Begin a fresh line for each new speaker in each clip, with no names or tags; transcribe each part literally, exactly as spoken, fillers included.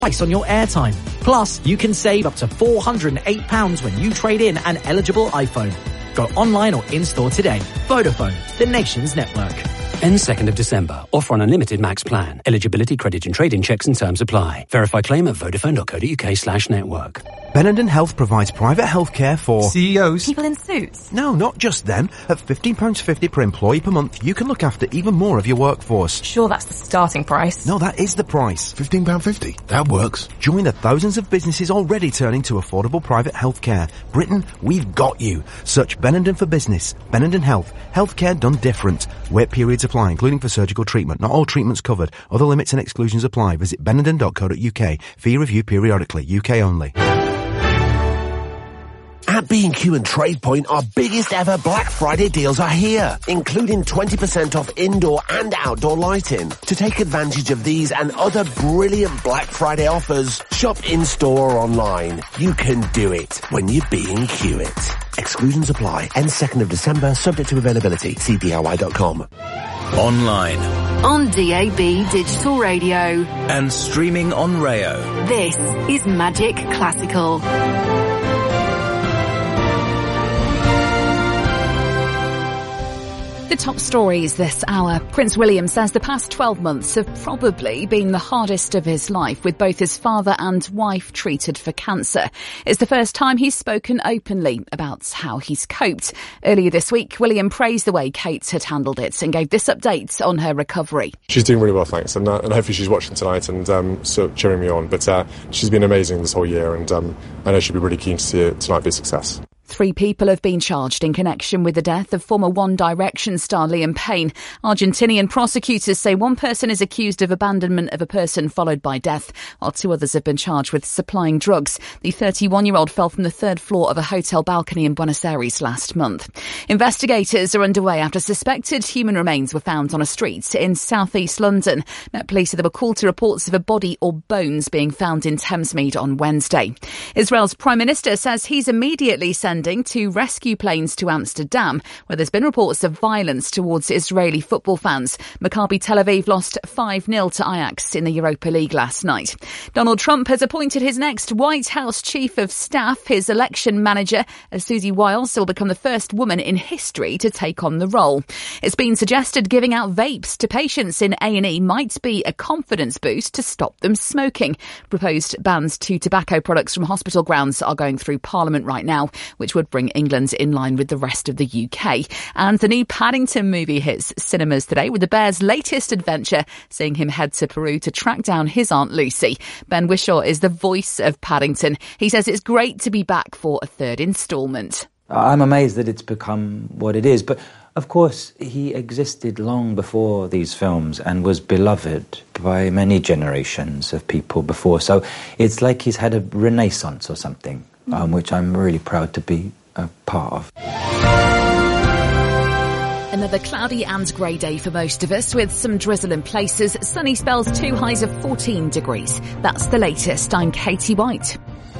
price on your airtime. Plus, you can save up to four hundred and eight pounds when you trade in an eligible iPhone. Go online or in-store today. Vodafone, the nation's network.
Ends second of December. Offer on unlimited max plan. Eligibility, credit and trade-in checks and terms apply. Verify claim at vodafone.co.uk slash network.
Benenden Health provides private healthcare for
C E Os.
People in suits.
No, not just them. At fifteen pounds fifty per employee per month, you can look after even more of your workforce.
Sure, that's the starting price.
No, that is the price.
fifteen pounds fifty. That works.
Join the thousands of businesses already turning to affordable private healthcare. Britain, we've got you. Search Benenden for business. Benenden Health. Healthcare done different. Wait periods apply, including for surgical treatment. Not all treatments covered. Other limits and exclusions apply. Visit benenden dot co dot uk. Fee review periodically. U K only.
At B and Q and TradePoint, our biggest ever Black Friday deals are here, including twenty percent off indoor and outdoor lighting. To take advantage of these and other brilliant Black Friday offers, shop in-store or online. You can do it when you B and Q it. Exclusions apply. Ends second of December, subject to availability. See D I Y dot com.
Online.
On D A B Digital Radio.
And streaming on Rayo.
This is Magic Classical.
The top stories this hour. Prince William says the past twelve months have probably been the hardest of his life, with both his father and wife treated for cancer. It's the first time he's spoken openly about how he's coped. Earlier this week, William praised the way Kate had handled it and gave this update on her recovery.
She's doing really well, thanks, and, uh, and hopefully she's watching tonight and um, sort of cheering me on. But uh, she's been amazing this whole year, and um, I know she'll be really keen to see it tonight be a success.
Three people have been charged in connection with the death of former One Direction star Liam Payne. Argentinian prosecutors say one person is accused of abandonment of a person followed by death, while two others have been charged with supplying drugs. The thirty-one-year-old fell from the third floor of a hotel balcony in Buenos Aires last month. Investigators are underway after suspected human remains were found on a street in southeast London. Met Police said they were called to reports of a body or bones being found in Thamesmead on Wednesday. Israel's Prime Minister says he's immediately sending to rescue planes to Amsterdam, where there's been reports of violence towards Israeli football fans. Maccabi Tel Aviv lost five nil to Ajax in the Europa League last night. Donald Trump has appointed his next White House Chief of Staff. His election manager, Susie Wiles, will become the first woman in history to take on the role. It's been suggested giving out vapes to patients in A and E might be a confidence boost to stop them smoking. Proposed bans to tobacco products from hospital grounds are going through Parliament right now, which would bring England in line with the rest of the U K. And the new Paddington movie hits cinemas today, with the bear's latest adventure seeing him head to Peru to track down his Aunt Lucy. Ben Whishaw is the voice of Paddington. He says it's great to be back for a third instalment.
I'm amazed that it's become what it is, but of course he existed long before these films and was beloved by many generations of people before, so it's like he's had a renaissance or something. Um, which I'm really proud to be a part of.
Another cloudy and grey day for most of us, with some drizzle in places. Sunny spells too, highs of fourteen degrees. That's the latest. I'm Katie White.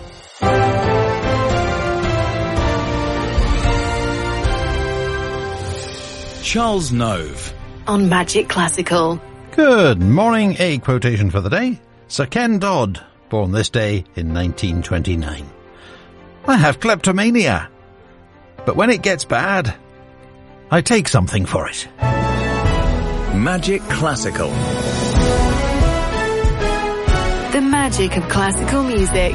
Charles Nove.
On Magic Classical.
Good morning. A quotation for the day. Sir Ken Dodd, born this day in nineteen twenty-nine. I have kleptomania, but when it gets bad, I take something for it.
Magic Classical.
The magic of classical music.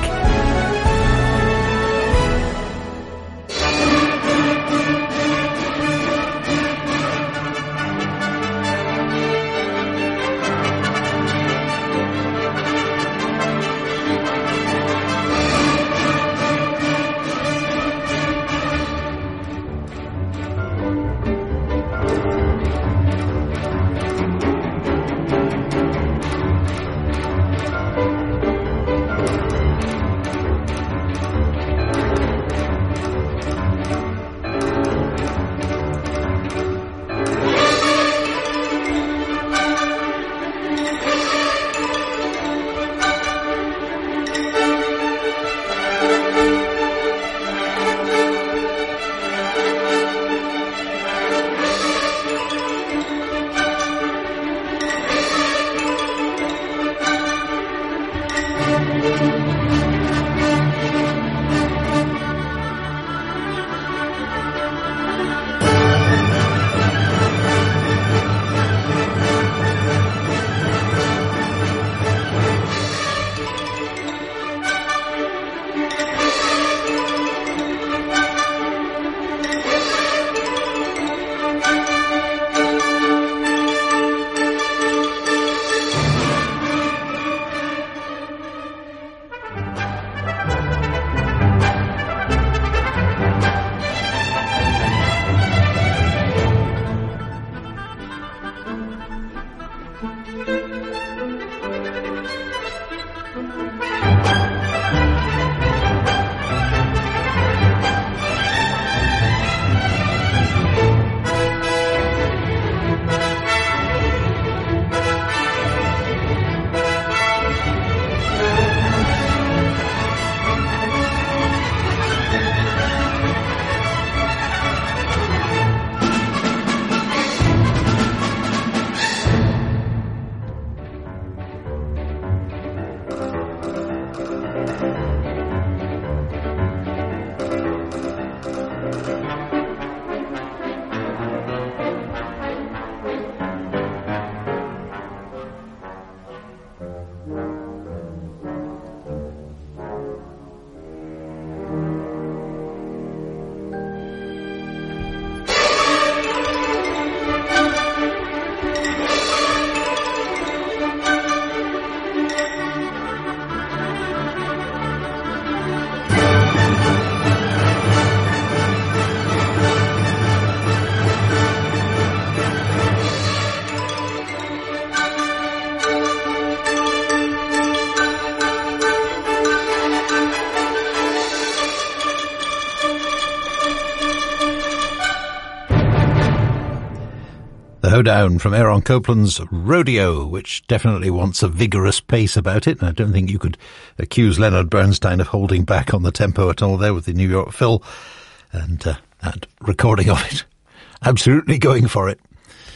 The hoedown from Aaron Copland's Rodeo, which definitely wants a vigorous pace about it. And I don't think you could accuse Leonard Bernstein of holding back on the tempo at all there with the New York Phil and uh, that recording of it. Absolutely going for it.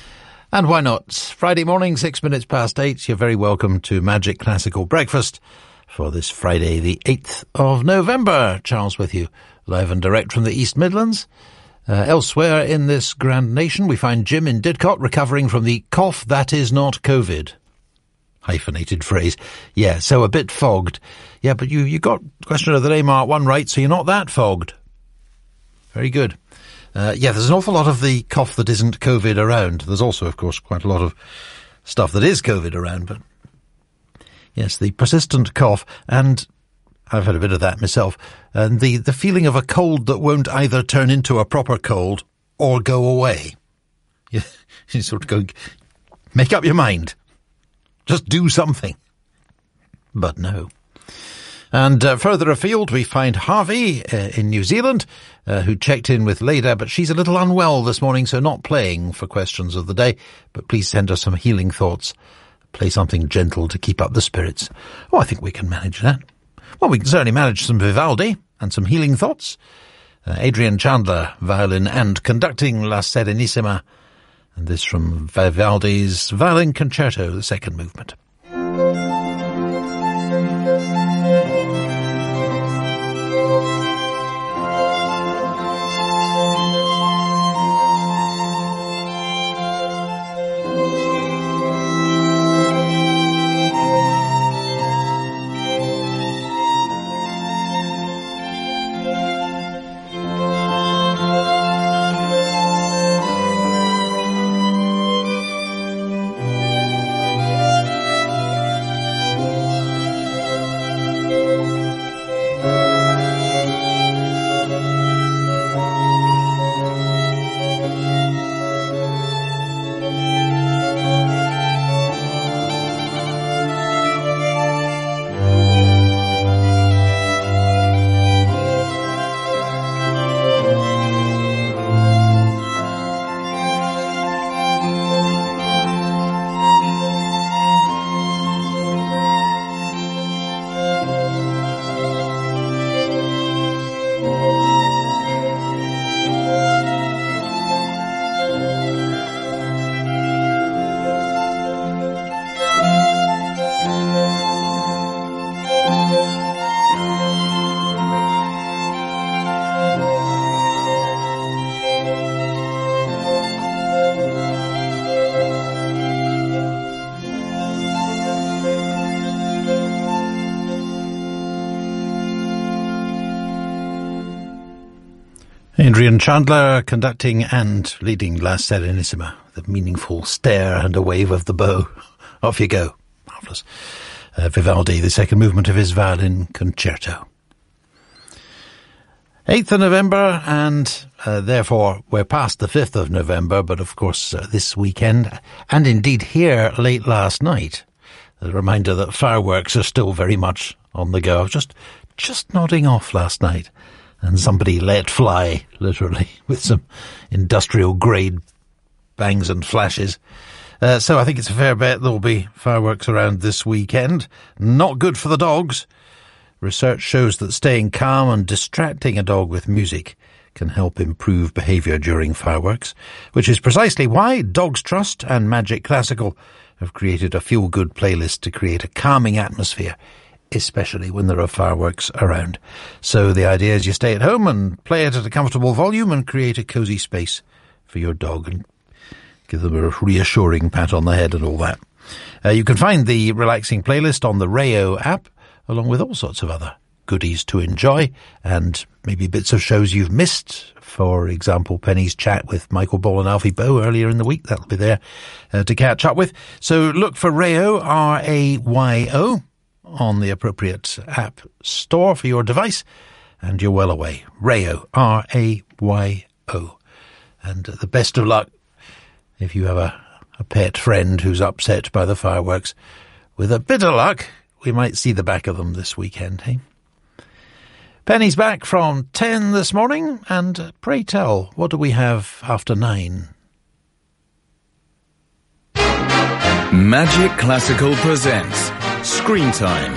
And why not? Friday morning, six minutes past eight. You're very welcome to Magic Classical Breakfast for this Friday, the eighth of November. Charles with you, live and direct from the East Midlands. Uh, elsewhere in this grand nation, we find Jim in Didcot recovering from the cough that is not COVID. Hyphenated phrase. Yeah, so a bit fogged. Yeah, but you, you got question of the day, Mark, one right, so you're not that fogged. Very good. Uh, yeah, there's an awful lot of the cough that isn't COVID around. There's also, of course, quite a lot of stuff that is COVID around, but yes, the persistent cough, and I've had a bit of that myself, and the, the feeling of a cold that won't either turn into a proper cold or go away. You, you sort of go, make up your mind. Just do something. But no. And uh, further afield, we find Harvey uh, in New Zealand, uh, who checked in with Leda, but she's a little unwell this morning, so not playing for questions of the day. But please send us some healing thoughts. Play something gentle to keep up the spirits. Oh, I think we can manage that. Well, we can certainly manage some Vivaldi and some healing thoughts. Uh, Adrian Chandler, violin and conducting La Serenissima. And this from Vivaldi's Violin Concerto, the second movement. Adrian Chandler conducting and leading La Serenissima, the meaningful stare and a wave of the bow. Off you go. Marvellous. Uh, Vivaldi, the second movement of his violin concerto. eighth of November, and uh, therefore we're past the fifth of November, but of course uh, this weekend, and indeed here late last night, a reminder that fireworks are still very much on the go. I was just, just nodding off last night, and somebody let fly, literally, with some industrial-grade bangs and flashes. Uh, so I think it's a fair bet there'll be fireworks around this weekend. Not good for the dogs. Research shows that staying calm and distracting a dog with music can help improve behaviour during fireworks, which is precisely why Dogs Trust and Magic Classical have created a feel-good playlist to create a calming atmosphere, especially when there are fireworks around. So the idea is you stay at home and play it at a comfortable volume and create a cosy space for your dog and give them a reassuring pat on the head and all that. Uh, you can find the relaxing playlist on the Rayo app, along with all sorts of other goodies to enjoy and maybe bits of shows you've missed. For example, Penny's chat with Michael Ball and Alfie Bow earlier in the week. That'll be there uh, to catch up with. So look for Rayo, R A Y O, on the appropriate app store for your device, and you're well away. Rayo, R A Y O. And the best of luck if you have a, a pet friend who's upset by the fireworks. With a bit of luck, we might see the back of them this weekend, hey? Penny's back from ten this morning, and pray tell, what do we have after nine?
Magic Classical presents Screen Time.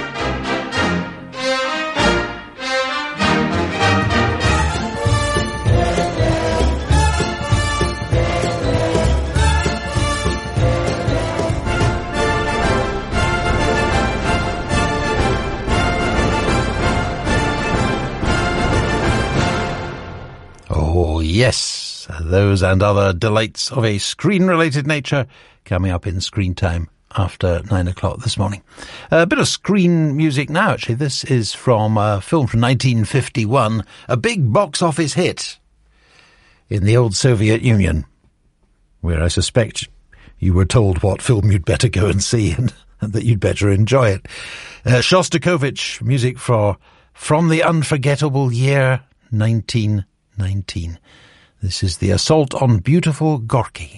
Oh, yes, those and other delights of a screen-related nature coming up in Screen Time after nine o'clock this morning. A bit of screen music now, actually. This is from a film from nineteen fifty-one, a big box office hit in the old Soviet Union, where I suspect you were told what film you'd better go and see and, and that you'd better enjoy it. Uh, Shostakovich, music for From the Unforgettable Year nineteen nineteen. This is The Assault on Beautiful Gorky.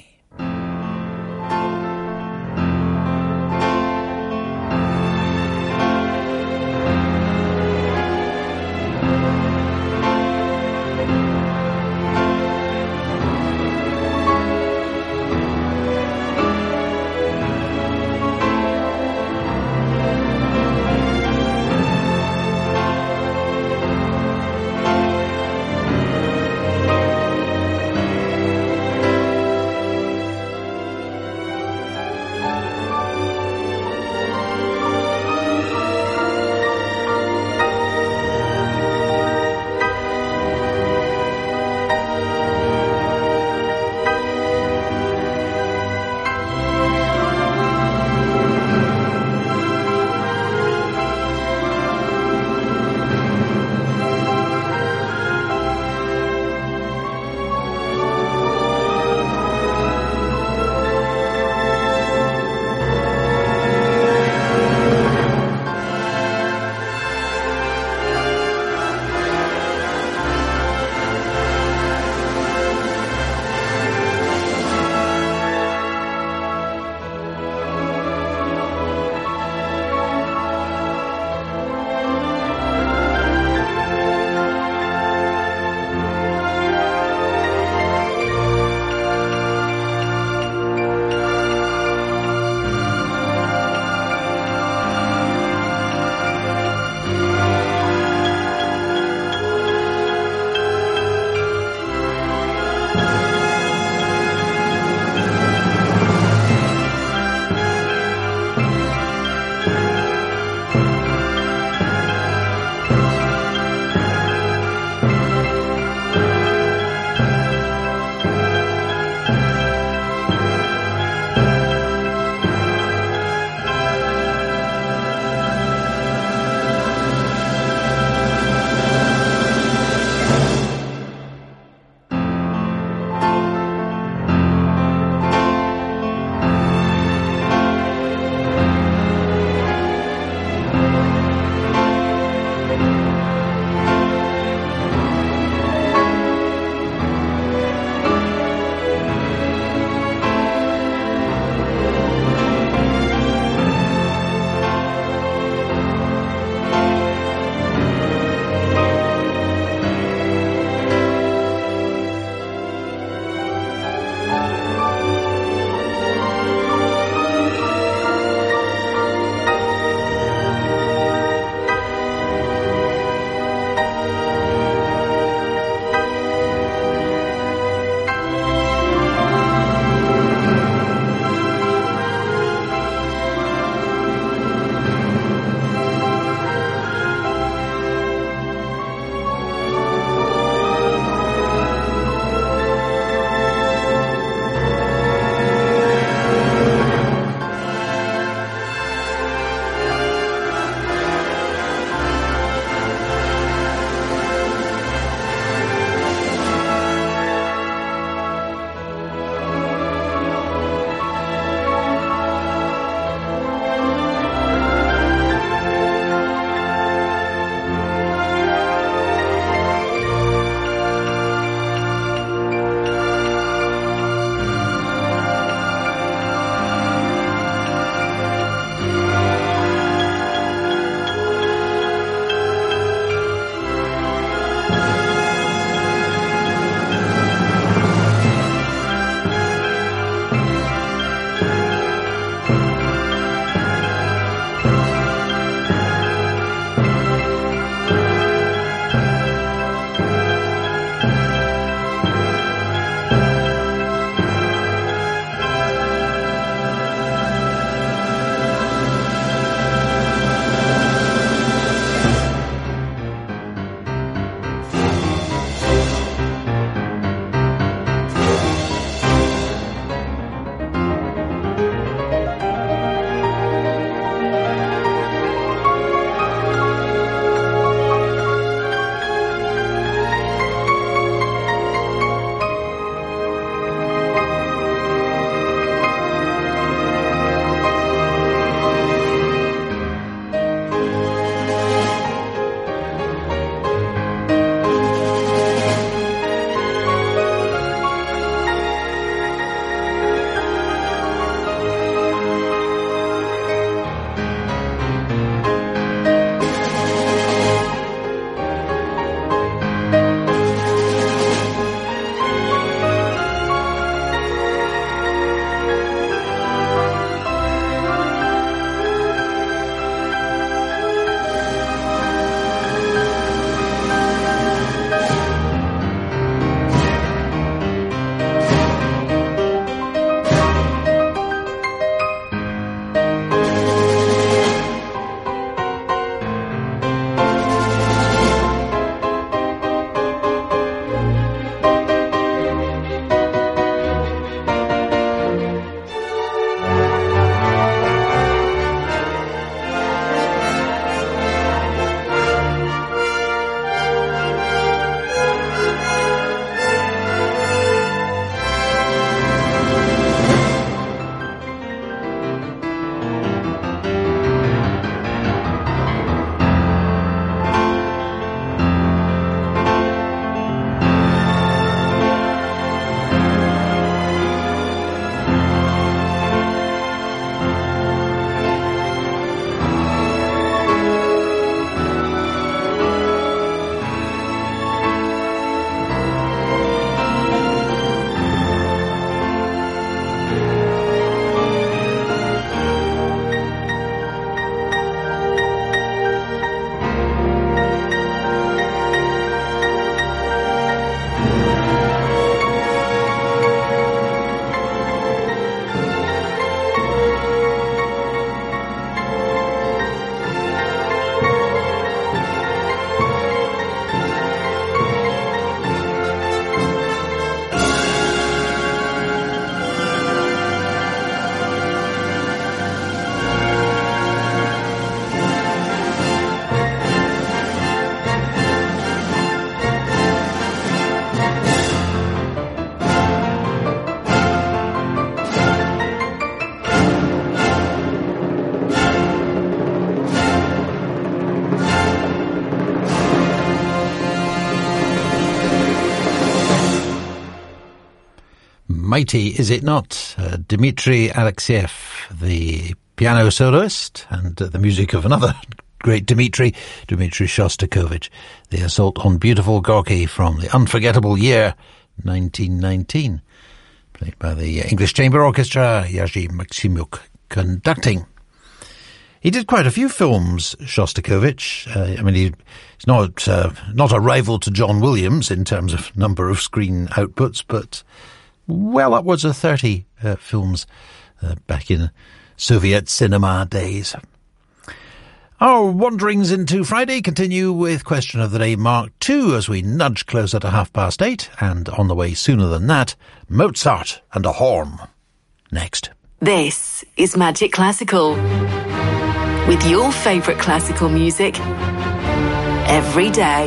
mighty, is it not? Uh, Dmitry Alexiev, the piano soloist, and uh, the music of another great Dmitry, Dmitry Shostakovich, the Assault on Beautiful Gorky from the unforgettable year nineteen nineteen, played by the English Chamber Orchestra, Jerzy Maksimuk conducting. He did quite a few films, Shostakovich. Uh, I mean, he, he's not uh, not a rival to John Williams in terms of number of screen outputs, but well upwards of thirty uh, films uh, back in Soviet cinema days. Our wanderings into Friday continue with Question of the Day Mark two as we nudge closer to half past eight, and on the way sooner than that, Mozart and a horn. Next.
This is Magic Classical, with your favourite classical music every day.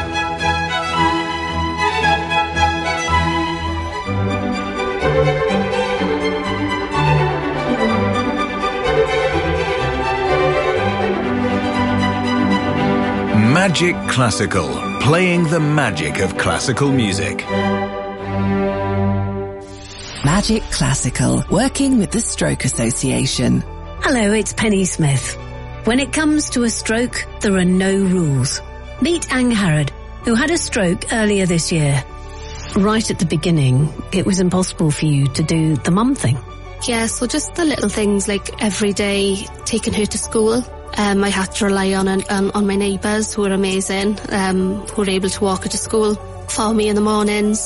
Magic Classical, playing the magic of classical music.
Magic Classical, working with the Stroke Association.
Hello, it's Penny Smith. When it comes to a stroke, there are no rules. Meet Ang Harrod, who had a stroke earlier this year. Right at the beginning, it was impossible for you to do the mum thing.
Yeah, so just the little things like every day taking her to school. Um, I had to rely on on, on my neighbours who were amazing, um, who were able to walk her to school for me in the mornings.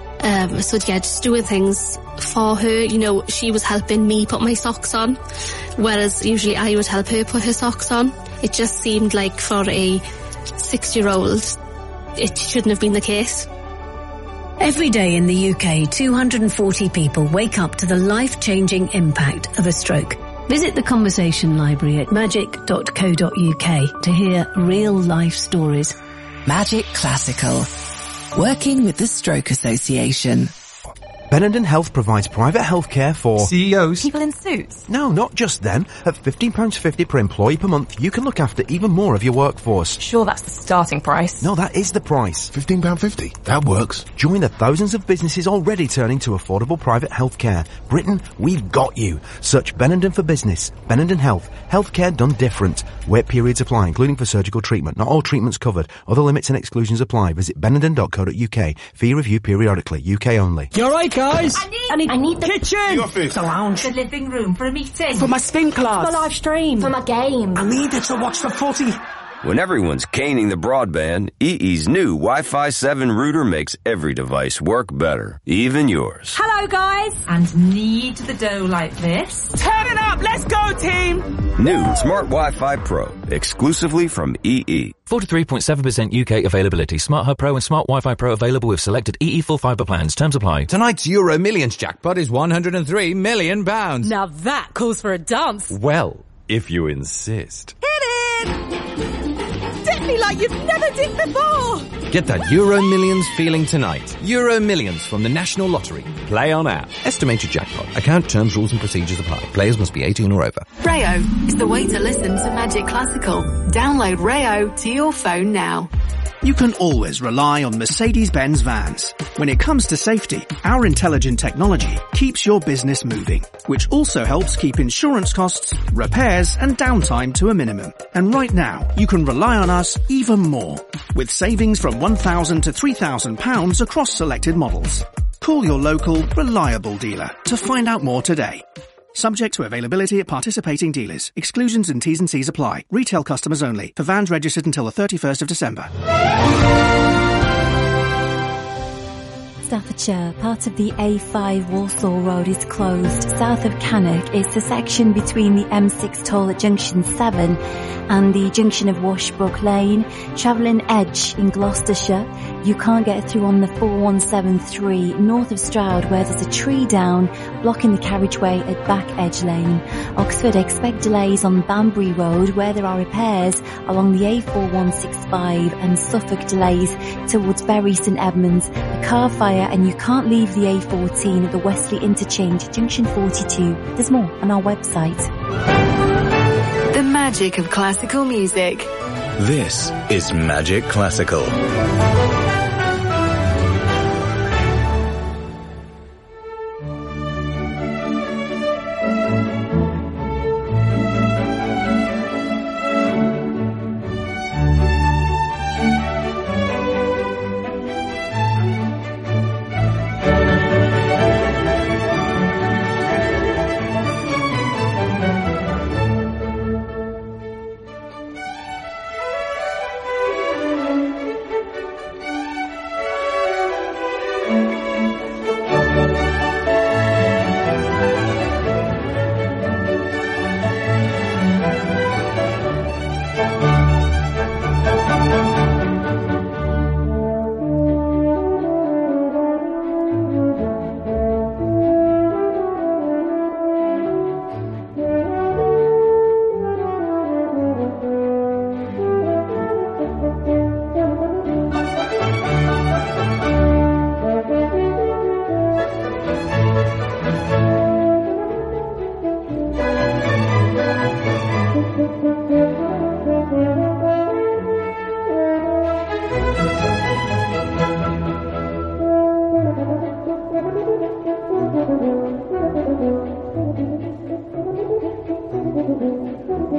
Um, so yeah, just doing things for her. You know, she was helping me put my socks on, whereas usually I would help her put her socks on. It just seemed like for a six-year-old, it shouldn't have been the case.
Every day in the U K, two hundred forty people wake up to the life-changing impact of a stroke. Visit the Conversation Library at magic dot co dot uk to hear real-life stories.
Magic Classical, working with the Stroke Association.
Benenden Health provides private healthcare for
C E Os. People in suits.
No, not just them. At fifteen pounds fifty per employee per month, you can look after even more of your workforce.
Sure, that's the starting price.
No, that is the price.
fifteen pounds fifty. That works.
Join the thousands of businesses already turning to affordable private healthcare. Britain, we've got you. Search Benenden for Business. Benenden Health. Healthcare done different. Wait periods apply, including for surgical treatment. Not all treatments covered. Other limits and exclusions apply. Visit benenden dot co dot uk. Fee review periodically. U K only.
You alright, guys?
I need, I need, I need the
kitchen,
the
office,
the lounge, the living room for a meeting,
for my spin class,
for my live stream, for my game.
I need it to watch the footy.
When everyone's caning the broadband, E E's new Wi-Fi seven router makes every device work better, even yours.
Hello, guys, and knead the dough like this.
Turn it up, let's go, team.
New Smart Wi-Fi Pro, exclusively from E E.
forty-three point seven percent U K availability. Smart Hub Pro and Smart Wi-Fi Pro available with selected E E full fibre plans. Terms apply.
Tonight's Euro Millions jackpot is one hundred three million pounds.
Now that calls for a dance.
Well, if you insist.
Hit it! Dip me like you've never dipped before!
Get that Euro Millions feeling tonight. Euro Millions from the National Lottery. Play on app. Estimated jackpot. Account terms, rules and procedures apply. Players must be eighteen or over.
Rayo is the way to listen to Magic Classical. Download Rayo to your phone now.
You can always rely on Mercedes-Benz vans. When it comes to safety, our intelligent technology keeps your business moving, which also helps keep insurance costs, repairs and downtime to a minimum. And right now, you can rely on us even more, with savings from one thousand to three thousand pounds across selected models. Call your local, reliable dealer to find out more today. Subject to availability at participating dealers. Exclusions and T's and C's apply. Retail customers only. For vans registered until the thirty-first of December.
Staffordshire, part of the A five Walsall Road is closed. South of Cannock is the section between the M six toll at junction seven and the junction of Washbrook Lane. Travelling Edge in Gloucestershire, you can't get through on the four one seven three north of Stroud where there's a tree down blocking the carriageway at Back Edge Lane. Oxford, expect delays on Banbury Road where there are repairs along the A four one six five, and Suffolk delays towards Bury St Edmunds. A car fire and you can't leave the A fourteen at the Wesley Interchange, junction forty-two. There's more on our website.
The magic of classical music.
This is Magic Classical.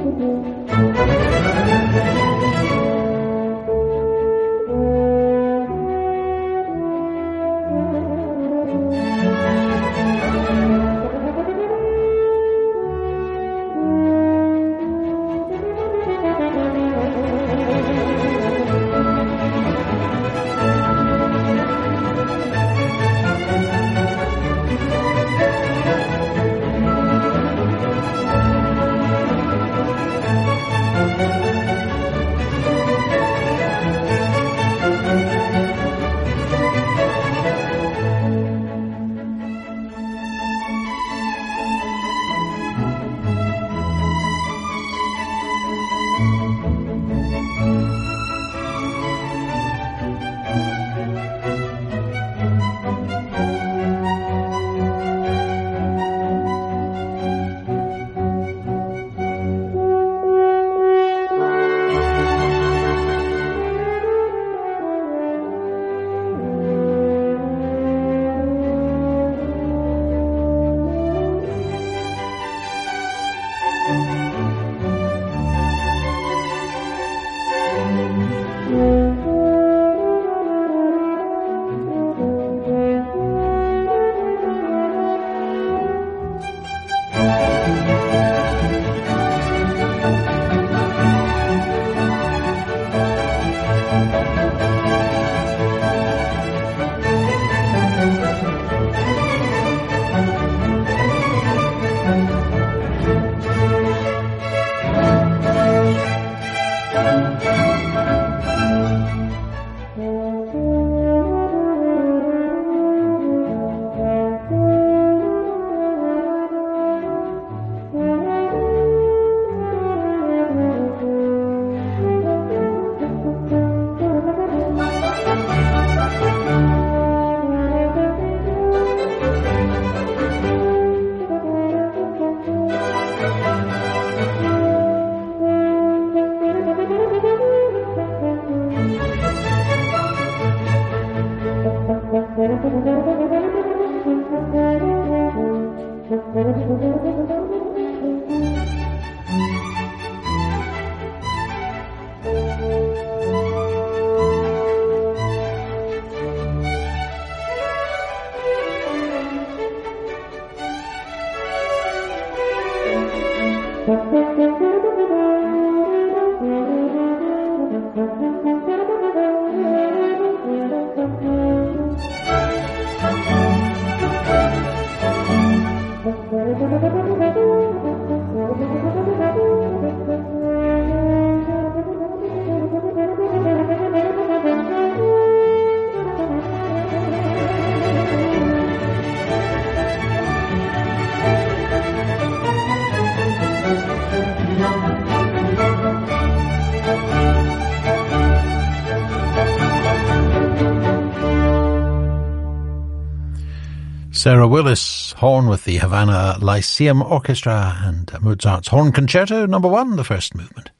Sarah Willis, horn with the Havana Lyceum Orchestra and Mozart's Horn Concerto, number one, the first movement.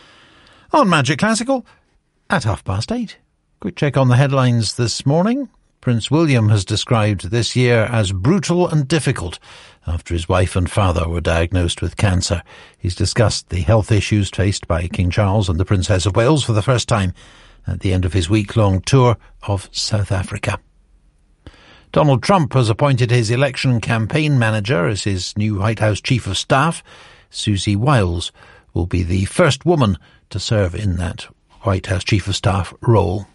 On Magic Classical, at half past eight. Quick check on the headlines this morning. Prince William has described this year as brutal and difficult after his wife and father were diagnosed with cancer. He's discussed the health issues faced by King Charles and the Princess of Wales for the first time at the end of his week-long tour of South Africa. Donald Trump has appointed his election campaign manager as his new White House Chief of Staff. Susie Wiles will be the first woman to serve in that White House Chief of Staff role.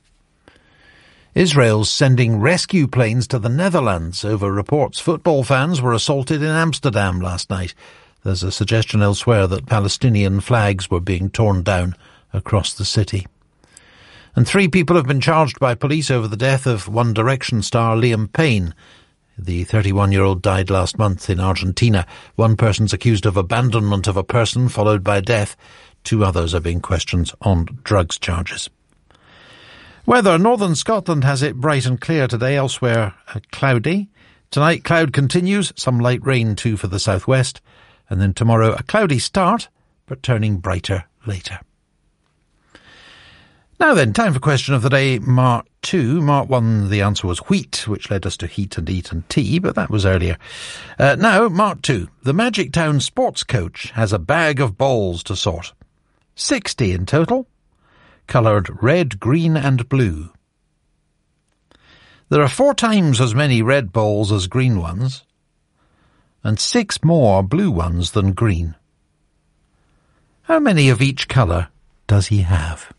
Israel's sending rescue planes to the Netherlands over reports football fans were assaulted in Amsterdam last night. There's a suggestion elsewhere that Palestinian flags were being torn down across the city. And three people have been charged by police over the death of One Direction star Liam Payne. The thirty-one-year-old died last month in Argentina. One person's accused of abandonment of a person, followed by death. Two others are being questioned on drugs charges. Weather. Northern Scotland has it bright and clear today, elsewhere uh, cloudy. Tonight, cloud continues, some light rain too for the southwest. And then tomorrow, a cloudy start, but turning brighter later. Now then, time for question of the day, March two. Mark one, the answer was wheat, which led us to heat and eat and tea, but that was earlier. Uh, now, Mark two. The Magic Town sports coach has a bag of balls to sort. sixty in total, coloured red, green and blue. There are four times as many red balls as green ones, and six more blue ones than green. How many of each colour does he have?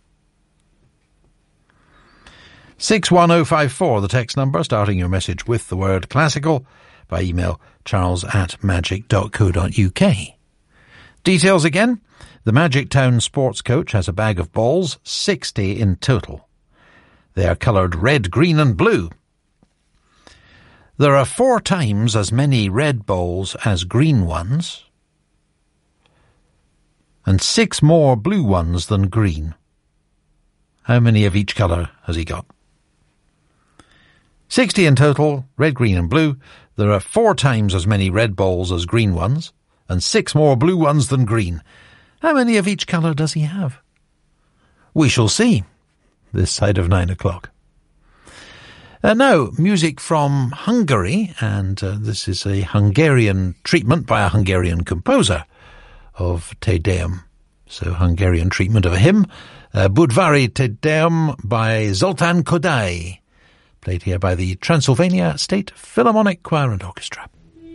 six one oh five four, the text number, starting your message with the word classical, by email charles at magic dot co dot uk. Details again. The Magic Town sports coach has a bag of balls, sixty in total. They are coloured red, green and blue. There are four times as many red balls as green ones, and six more blue ones than green. How many of each colour has he got? sixty in total, red, green and blue. There are four times as many red balls as green ones, and six more blue ones than green. How many of each colour does he have? We shall see, this side of nine o'clock. Uh, now, music from Hungary, and uh, this is a Hungarian treatment by a Hungarian composer of Te Deum. So, Hungarian treatment of a hymn, uh, Budvari Te Deum by Zoltán Kodály, played here by the Transylvania State Philharmonic Choir and Orchestra.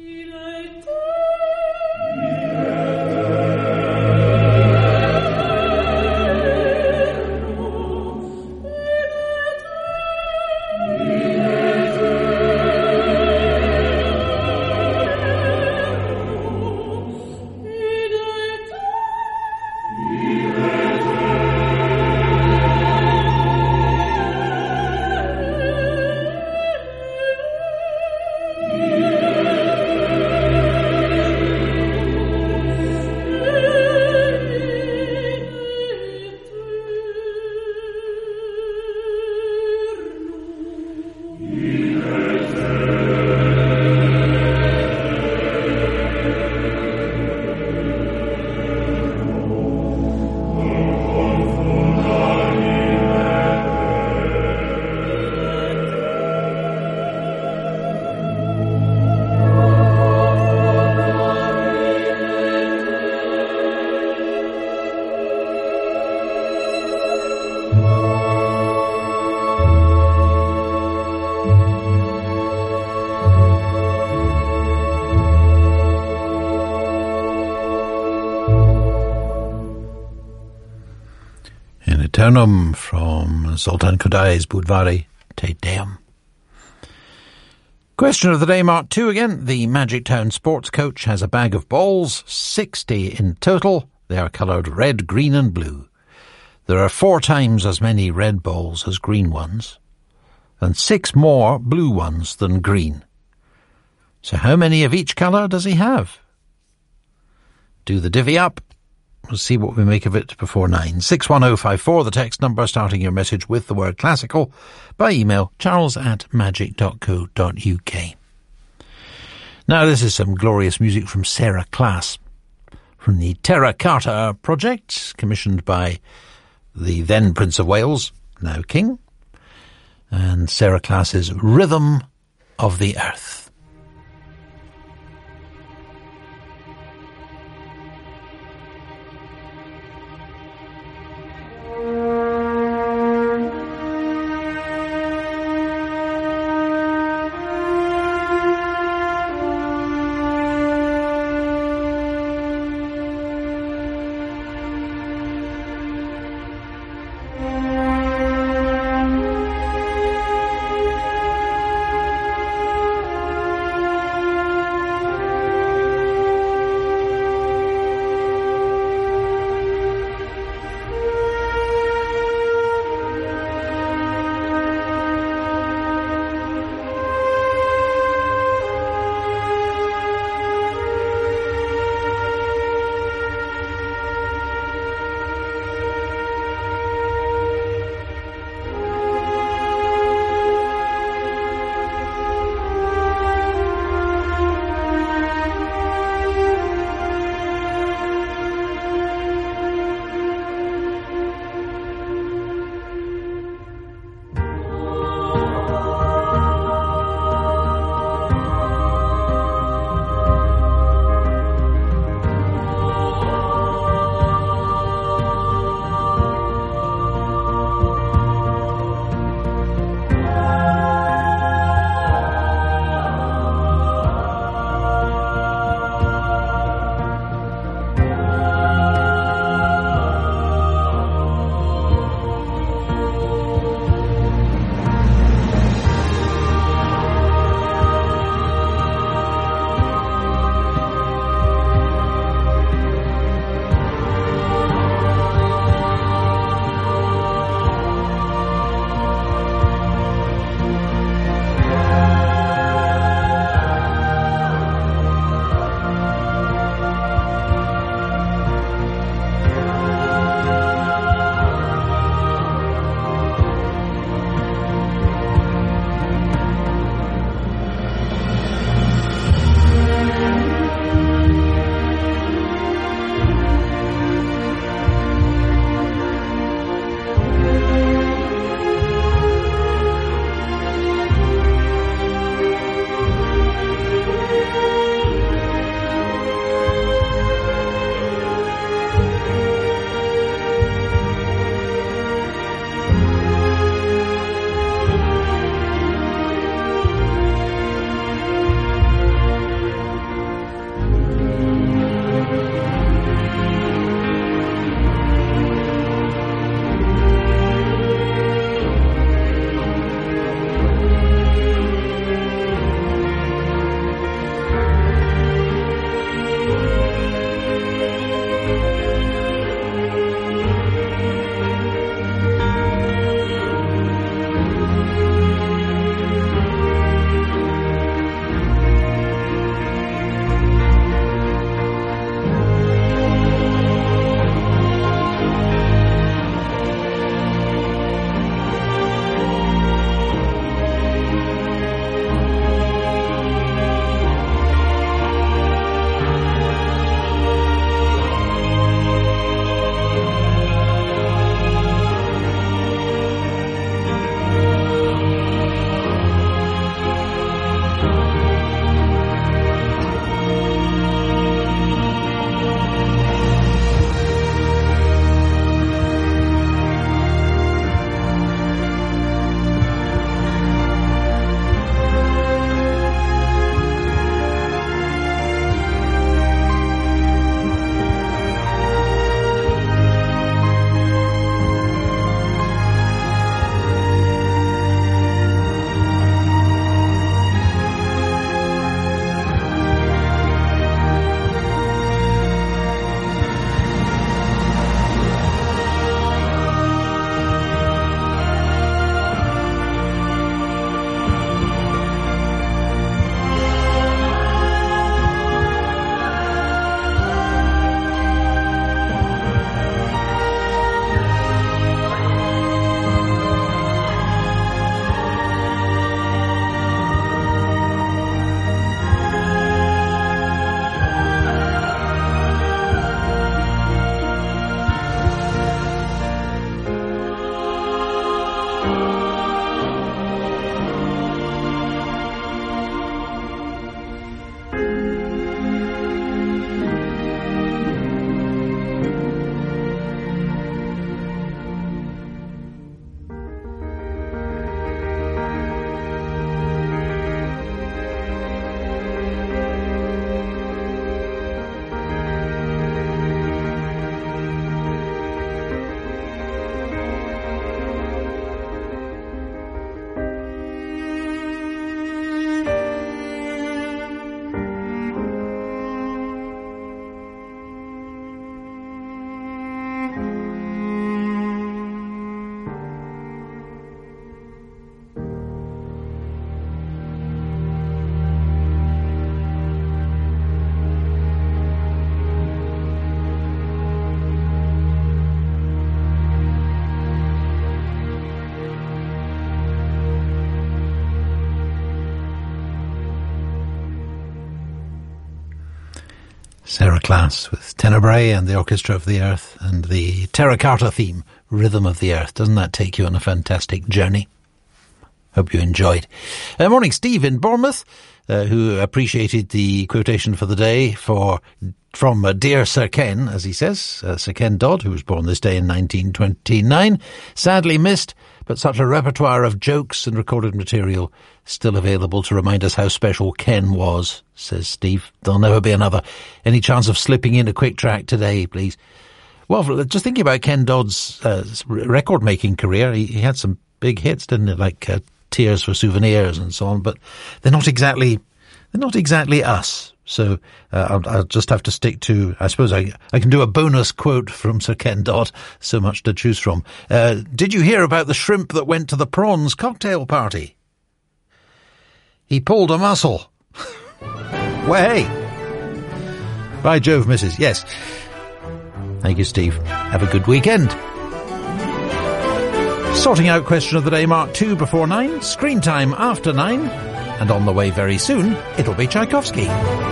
Eternum from Zoltán Kodály's Budvari Te Deum. Question of the day, Mark two again. The Magic Town sports coach has a bag of balls, sixty in total. They are coloured red, green and blue. There are four times as many red balls as green ones, and six more blue ones than green. So how many of each colour does he have? Do the divvy up. We'll see what we make of it before nine. six one oh five four, the text number, starting your message with the word classical, by email charles at magic dot co dot uk. Now this is some glorious music from Sarah Class, from the Terra Carta project, commissioned by the then Prince of Wales, now King, and Sarah Class's Rhythm of the Earth. Sarah Class with Tenebrae and the Orchestra of the Earth and the Terra Carta theme, Rhythm of the Earth. Doesn't that take you on a fantastic journey? Hope you enjoyed. Uh, morning, Steve in Bournemouth, uh, who appreciated the quotation for the day for from uh, Dear Sir Ken, as he says, uh, Sir Ken Dodd, who was born this day in nineteen twenty-nine. Sadly missed, but such a repertoire of jokes and recorded material still available to remind us how special Ken was, says Steve. There'll never be another. Any chance of slipping in a quick track today, please? Well, just thinking about Ken Dodd's uh, record-making career, he, he had some big hits, didn't he? Like uh, Tears for Souvenirs and so on, but they're not exactly, they're not exactly us. So uh, I'll, I'll just have to stick to, I suppose I, I can do a bonus quote from Sir Ken Dodd, so much to choose from. Uh, did you hear about the shrimp that went to the prawns cocktail party? He pulled a muscle. Way. By Jove, missus. Yes. Thank you, Steve. Have a good weekend. Sorting out question of the day, mark two before nine, screen time after nine, and on the way very soon, it'll be Tchaikovsky.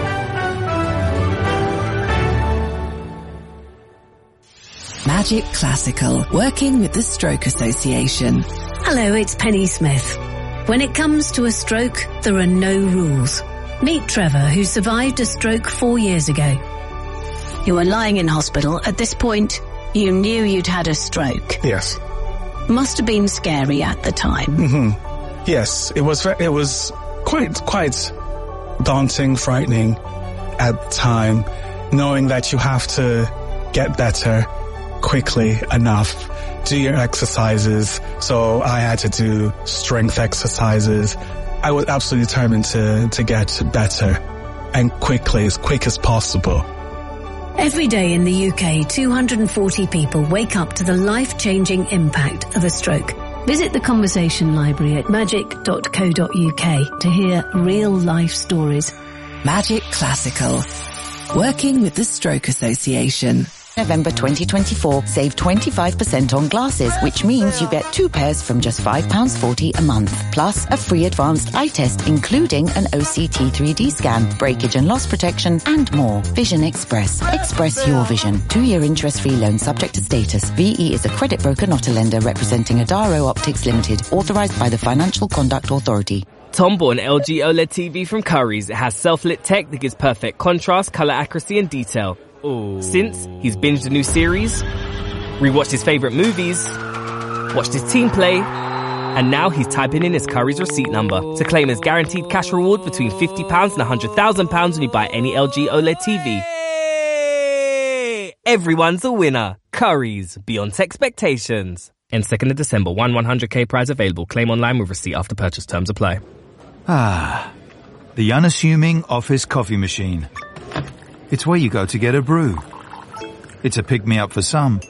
Magic Classical, working with the Stroke Association.
Hello, it's Penny Smith. When it comes to a stroke, there are no rules. Meet Trevor, who survived a stroke four years ago. You were lying in hospital. At this point, you knew you'd had a stroke.
Yes.
Must have been scary at the time.
Mm-hmm. Yes, it was. It was quite, quite daunting, frightening at the time, knowing that you have to get better quickly enough. Do your exercises. So I had to do strength exercises. I was absolutely determined to, to get better and quickly, as quick as possible.
Every day in the U K, two hundred forty people wake up to the life-changing impact of a stroke. Visit the Conversation Library at magic dot co dot uk to hear real-life stories.
Magic Classical, working with the Stroke Association.
November twenty twenty-four, save twenty-five percent on glasses, which means you get two pairs from just five pounds forty a month, plus a free advanced eye test, including an O C T three D scan, breakage and loss protection, and more. Vision Express. Express your vision. Two-year interest-free loan subject to status. V E is a credit broker, not a lender, representing Adaro Optics Limited, authorised by the Financial Conduct Authority.
Tom bought an L G OLED T V from Currys. It has self-lit tech that gives perfect contrast, colour accuracy and detail. Ooh. Since, he's binged a new series, rewatched his favourite movies, watched his team play, and now he's typing in his Currys receipt number to claim his guaranteed cash reward between fifty pounds and one hundred thousand pounds when you buy any L G OLED T V. Hey! Everyone's a winner. Currys, beyond expectations. End second of December, one one hundred k prize available. Claim online with receipt after purchase. Terms apply.
Ah, the unassuming office coffee machine. It's where you go to get a brew. It's a pick-me-up for some,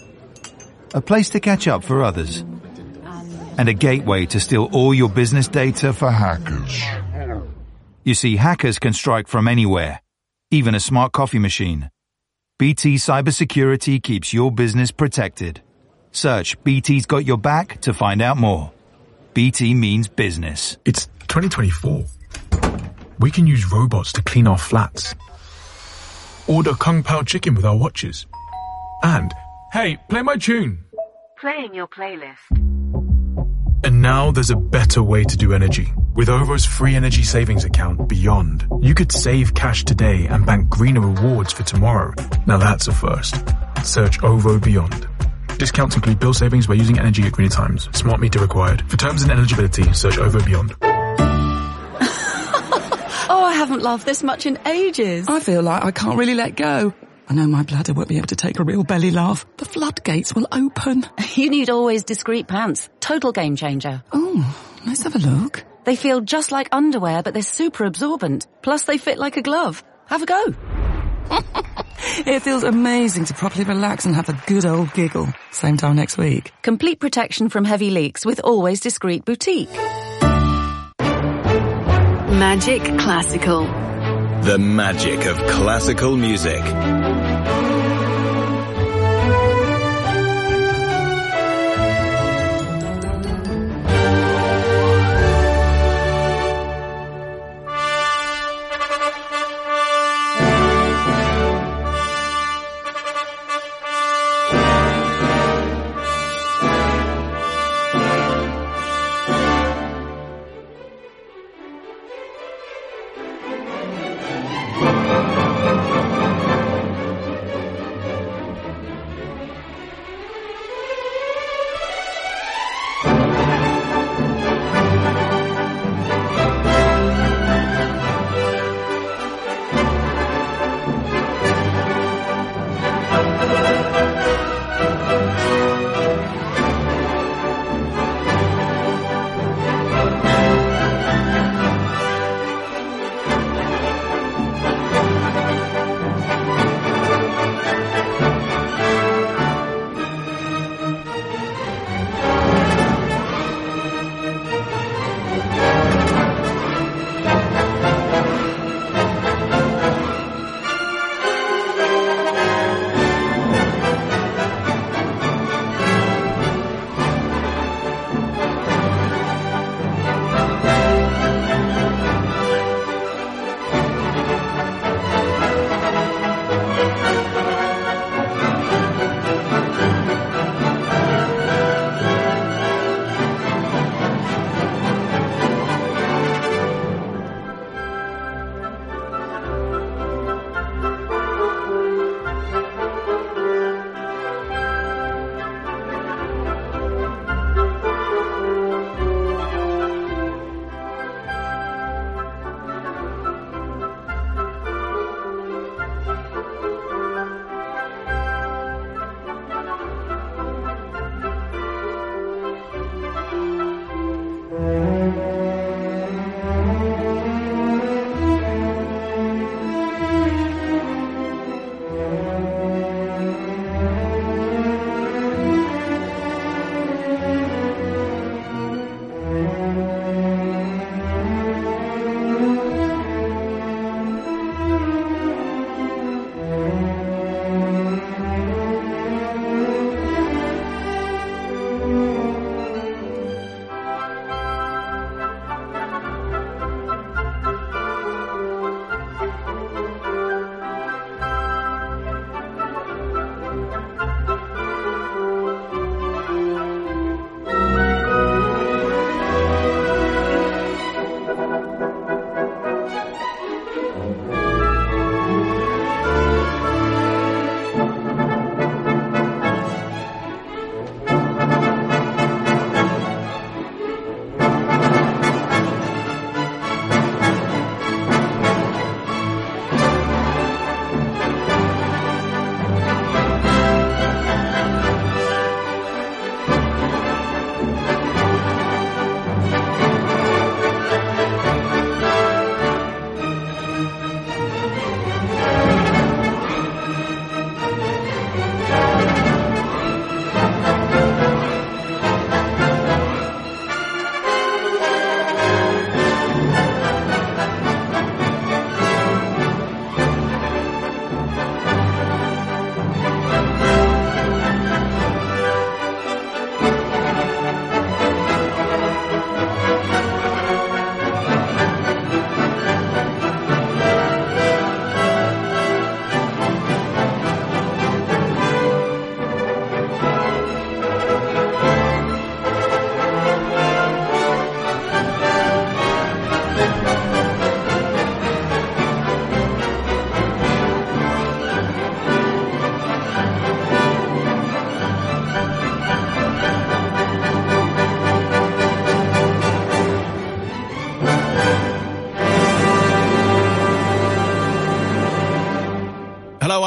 a place to catch up for others, and a gateway to steal all your business data for hackers. You see, hackers can strike from anywhere, even a smart coffee machine. B T Cybersecurity keeps your business protected. Search B T's Got Your Back to find out more. B T means business.
It's twenty twenty-four. We can use robots to clean our flats. Order Kung Pao chicken with our watches. And, hey, play my tune.
Playing your playlist.
And now there's a better way to do energy. With Ovo's free energy savings account, Beyond, you could save cash today and bank greener rewards for tomorrow. Now that's a first. Search Ovo Beyond. Discounts include bill savings by using energy at greener times. Smart meter required. For terms and eligibility, search Ovo Beyond.
Oh, I haven't laughed this much in ages.
I feel like I can't really let go. I know my bladder won't be able to take a real belly laugh. The floodgates will open.
You need Always Discreet pants. Total game changer.
Oh, let's have a look.
They feel just like underwear, but they're super absorbent. Plus, they fit like a glove. Have a go.
It feels amazing to properly relax and have a good old giggle. Same time next week.
Complete protection from heavy leaks with Always Discreet Boutique.
Magic Classical.
The magic of classical music.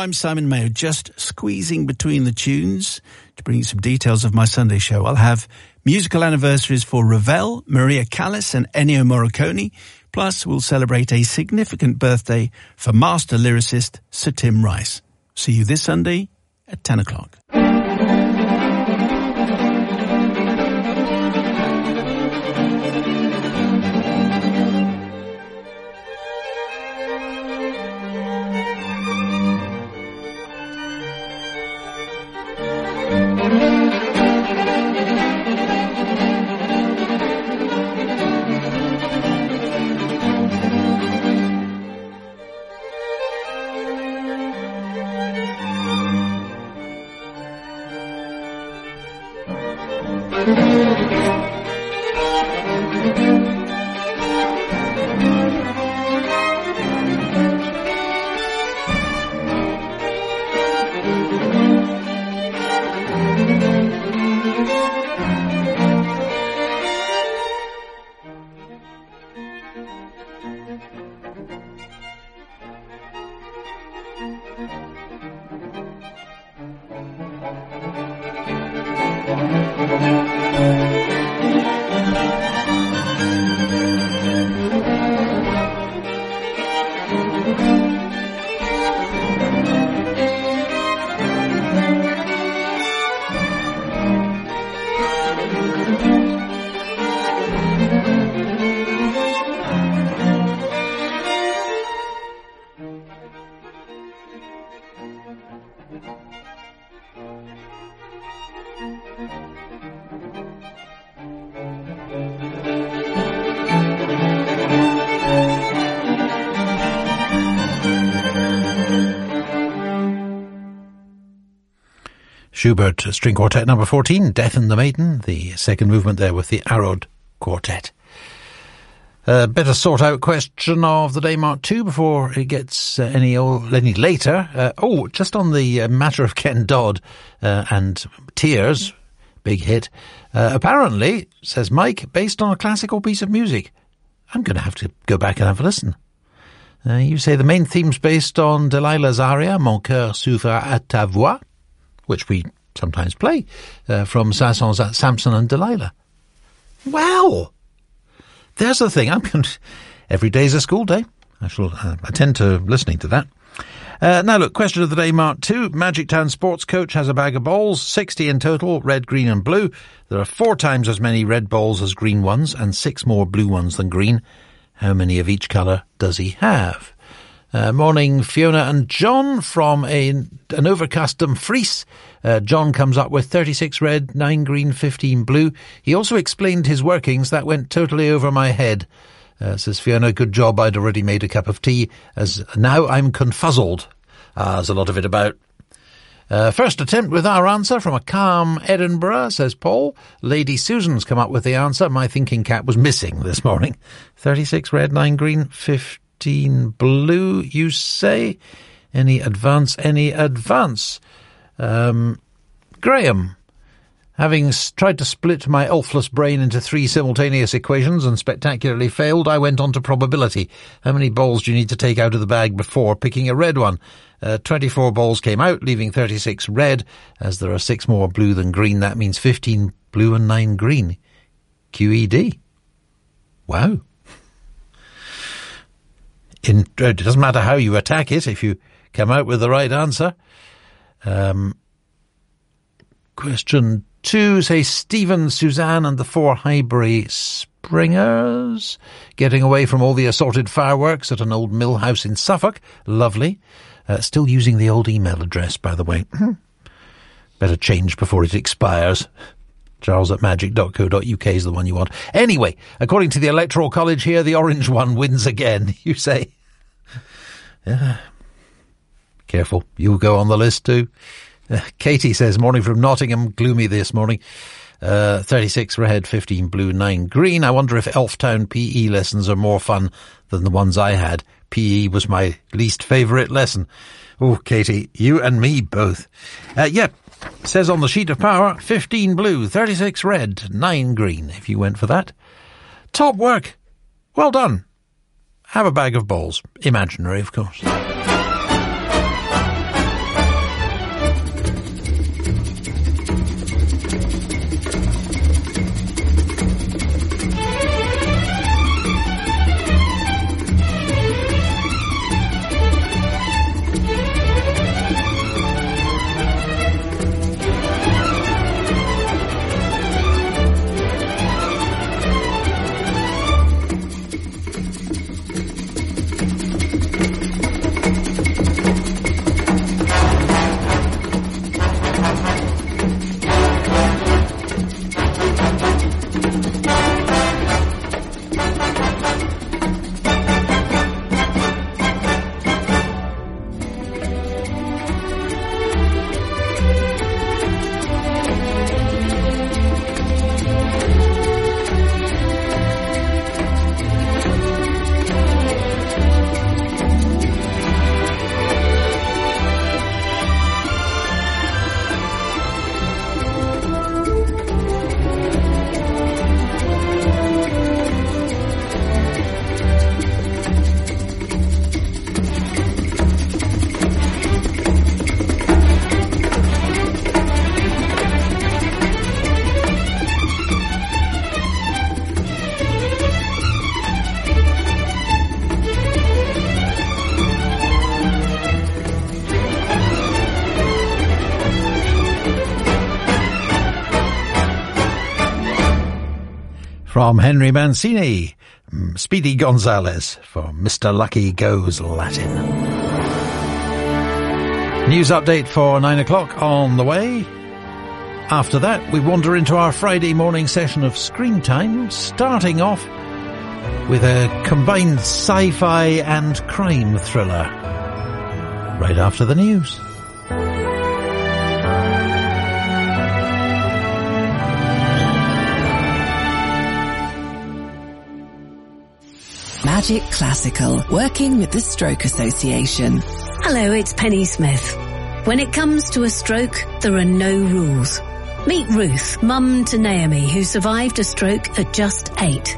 I'm Simon Mayo, just squeezing between the tunes to bring you some details of my Sunday show. I'll have musical anniversaries for Ravel, Maria Callas and Ennio Morricone. Plus, we'll celebrate a significant birthday for master lyricist Sir Tim Rice. See you this Sunday at ten o'clock.
Schubert String Quartet number fourteen, Death and the Maiden, the second movement there with the Arod Quartet. Uh, better sort out question of the day, Mark two, before it gets uh, any old, any later. Uh, oh, just on the uh, matter of Ken Dodd uh, and Tears, big hit. Uh, apparently, says Mike, based on a classical piece of music. I'm going to have to go back and have a listen. Uh, you say the main theme's based on Delilah's aria, Mon cœur s'ouvre à ta voix, which we sometimes play uh, from Saint-Saëns, Samson and Delilah. Wow! There's the thing. I'm going to, every day's a school day. I shall uh, attend to listening to that. Uh, now look, question of the day, Mark two. Magic Town Sports Coach has a bag of balls, sixty in total, red, green and blue. There are four times as many red balls as green ones and six more blue ones than green. How many of each colour does he have? Uh, morning, Fiona and John from a, an overcast Dumfries. Uh, John comes up with thirty-six red, nine green, fifteen blue. He also explained his workings. That went totally over my head. Uh, says Fiona, good job, I'd already made a cup of tea, as now I'm confuzzled. Ah, there's a lot of it about. Uh, first attempt with our answer from a calm Edinburgh, says Paul. Lady Susan's come up with the answer. My thinking cap was missing this morning. thirty-six red, nine green, fifteen blue, you say? Any advance, any advance? Um, Graham, having s- tried to split my elfless brain into three simultaneous equations and spectacularly failed, I went on to probability. How many balls do you need to take out of the bag before picking a red one? Uh, twenty-four balls came out, leaving thirty-six red. As there are six more blue than green, that means fifteen blue and nine green. Q E D. Wow. In, it doesn't matter how you attack it if you come out with the right answer. Um, question two, say Stephen, Suzanne and the four Highbury Springers getting away from all the assorted fireworks at an old mill house in Suffolk. Lovely. Uh, still using the old email address, by the way. Better change before it expires. Charles at magic dot co dot uk is the one you want. Anyway, according to the Electoral College here, the orange one wins again, you say. Yeah. Careful, you'll go on the list too. Uh, Katie says, morning from Nottingham, gloomy this morning. Uh, thirty-six red, fifteen blue, nine green. I wonder if Elftown P E lessons are more fun than the ones I had. P E was my least favourite lesson. Oh, Katie, you and me both. Uh, yeah, says on the sheet of power, fifteen blue, thirty-six red, nine green, if you went for that. Top work. Well done. Have a bag of balls. Imaginary, of course. From Henry Mancini, Speedy Gonzales for Mister Lucky Goes Latin. News update for nine o'clock on the way. After that, we wander into our Friday morning session of Screen Time, starting off with a combined sci-fi and crime thriller. Right after the news.
Magic Classical, working with the Stroke Association.
Hello, it's Penny Smith. When it comes to a stroke, there are no rules. Meet Ruth, mum to Naomi, who survived a stroke at just eight.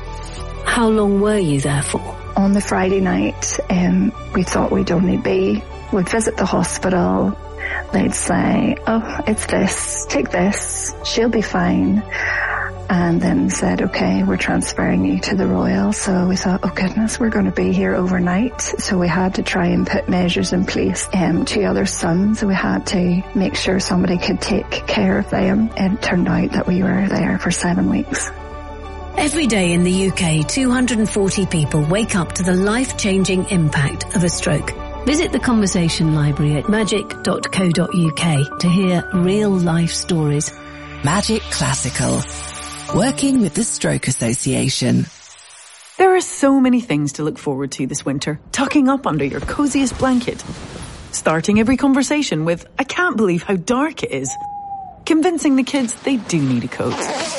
How long were you there for?
On the Friday night, um, we thought we'd only be, we'd visit the hospital, they'd say, oh, it's this, take this, she'll be fine. And then said, okay, we're transferring you to the Royal. So we thought, oh goodness, we're going to be here overnight. So we had to try and put measures in place. Um, two other sons, we had to make sure somebody could take care of them. And it turned out that we were there for seven weeks.
Every day in the U K, two hundred forty people wake up to the life-changing impact of a stroke. Visit the Conversation Library at magic dot co dot uk to hear real-life stories.
Magic Classical, working with the Stroke Association.
There are so many things to look forward to this winter. Tucking up under your coziest blanket. Starting every conversation with, I can't believe how dark it is. Convincing the kids they do need a coat.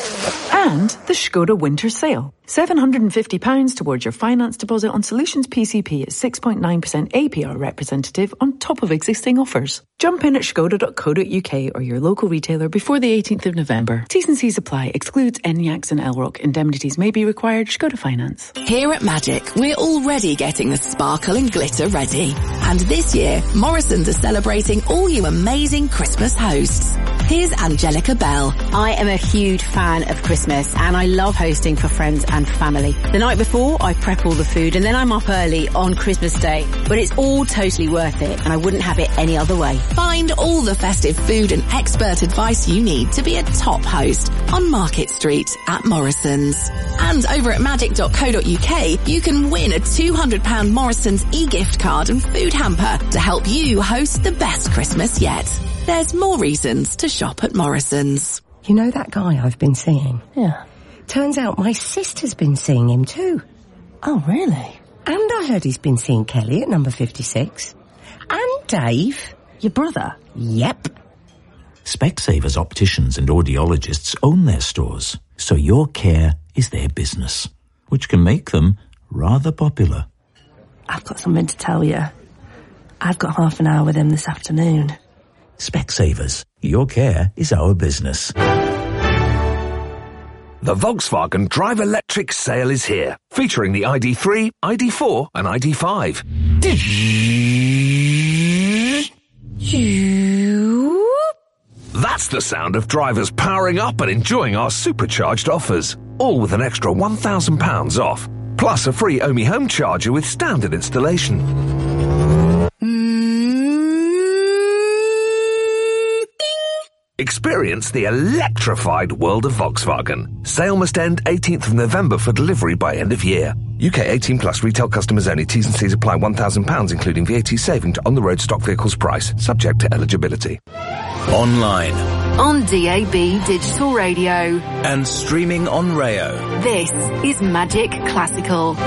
And the Skoda Winter Sale. seven hundred fifty pounds towards your finance deposit on Solutions P C P at six point nine percent A P R representative on top of existing offers. Jump in at skoda dot co dot uk or your local retailer before the eighteenth of November. T's and C's apply. Excludes N Y A Cs and L R O C. Indemnities may be required. Skoda Finance.
Here at Magic, we're already getting the sparkle and glitter ready. And this year, Morrison's are celebrating all you amazing Christmas hosts. Here's Angelica Bell.
I am a huge fan of Christmas and I love hosting for friends and family. The night before, I prep all the food and then I'm up early on Christmas Day. But it's all totally worth it and I wouldn't have it any other way.
Find all the festive food and expert advice you need to be a top host on Market Street at Morrison's. And over at magic dot co dot uk, you can win a two hundred pounds Morrison's e-gift card and food hamper to help you host the best Christmas yet. There's more reasons to shop at Morrison's.
You know that guy I've been seeing? Yeah. Turns out my sister's been seeing him too. Oh, really? And I heard he's been seeing Kelly at number fifty-six. And Dave.
Your brother?
Yep.
Specsavers opticians and audiologists own their stores, so your care is their business, which can make them rather popular.
I've got something to tell you. I've got half an hour with him this afternoon.
Specsavers, your care is our business.
The Volkswagen Drive Electric sale is here, featuring the I D three, I D four and I D five. That's the sound of drivers powering up and enjoying our supercharged offers, all with an extra one thousand pounds off, plus a free Omi home charger with standard installation. Experience the electrified world of Volkswagen. Sale must end eighteenth of November for delivery by end of year. U K eighteen plus retail customers only. T's and C's apply. one thousand pounds including V A T saving to on-the-road stock vehicles price. Subject to eligibility. Online.
On D A B Digital Radio.
And streaming on Rayo.
This is Magic Classical.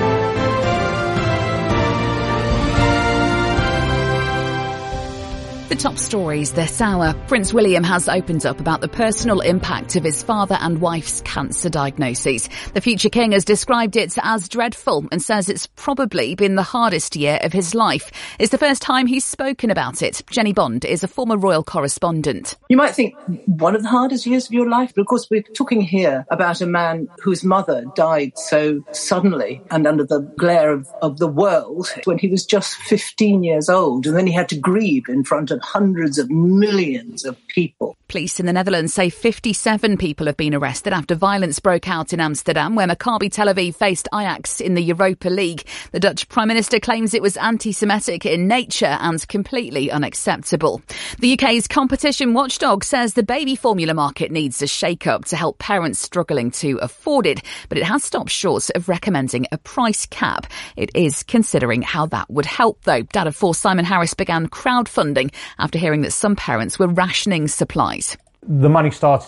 The top stories this hour. Prince William has opened up about the personal impact of his father and wife's cancer diagnoses. The future king has described it as dreadful and says it's probably been the hardest year of his life. It's the first time he's spoken about it. Jenny Bond is a former royal correspondent.
You might think one of the hardest years of your life, but of course we're talking here about a man whose mother died so suddenly and under the glare of, of the world when he was just fifteen years old, and then he had to grieve in front of hundreds of millions of people.
Police in the Netherlands say fifty-seven people have been arrested after violence broke out in Amsterdam, where Maccabi Tel Aviv faced Ajax in the Europa League. The Dutch Prime Minister claims it was anti-Semitic in nature and completely unacceptable. The U K's competition watchdog says the baby formula market needs a shake-up to help parents struggling to afford it, but it has stopped short of recommending a price cap. It is considering how that would help, though. Data four Simon Harris began crowdfunding after hearing that some parents were rationing supplies.
The money started